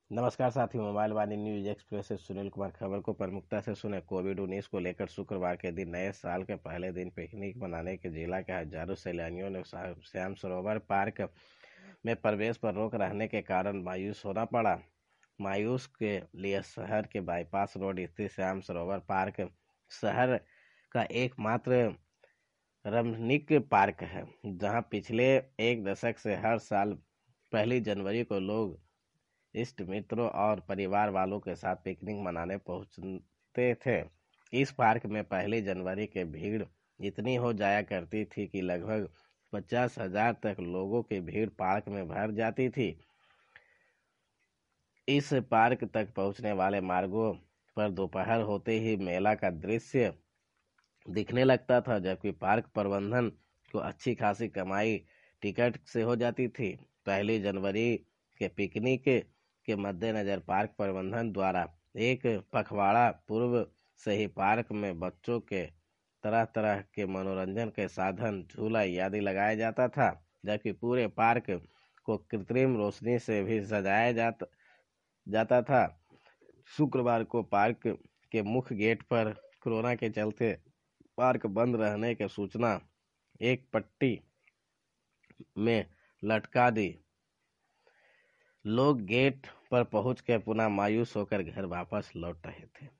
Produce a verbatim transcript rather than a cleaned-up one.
नमस्कार साथी, मोबाइल वाणी news express से सुनील कुमार। खबर को प्रमुखता से सुने। कोविड उन्नीस को लेकर शुक्रवार के दिन नए साल के पहले दिन पिकनिक मनाने के जिला के हजारों सैलानियों ने श्याम सरोवर पार्क में प्रवेश पर रोक रहने के कारण मायूस होना पड़ा। मायूस के लिए शहर के बाईपास रोड स्थित श्याम सरोवर पार्क शहर का एकमात्र रमणीक पार्क है, जहां पिछले एक दशक से हर साल पहली जनवरी को लोग इष्ट मित्रों और परिवार वालों के साथ पिकनिक मनाने पहुंचते थे। इस पार्क में पहली जनवरी के भीड़ इतनी हो जाया करती थी कि लगभग पचास हजार तक लोगों की भीड़ पार्क में भर जाती थी। इस पार्क तक पहुंचने वाले मार्गों पर दोपहर होते ही मेला का दृश्य दिखने लगता था, जबकि पार्क प्रबंधन को अच्छी खासी कमाई टिकट से हो जाती थी। पहली जनवरी के पिकनिक के मद्देनजर पार्क प्रबंधन द्वारा एक पखवाड़ा पूर्व से ही पार्क में बच्चों के तरह तरह के मनोरंजन के साधन, झूला आदि लगाया जाता था, जबकि पूरे पार्क को कृत्रिम रोशनी से भी सजाया जाता जाता था। शुक्रवार को पार्क के मुख्य गेट पर कोरोना के चलते पार्क बंद रहने की सूचना एक पट्टी में लटका दी। लोग गेट पर पहुंचकर पुनः मायूस होकर घर वापस लौट रहे थे।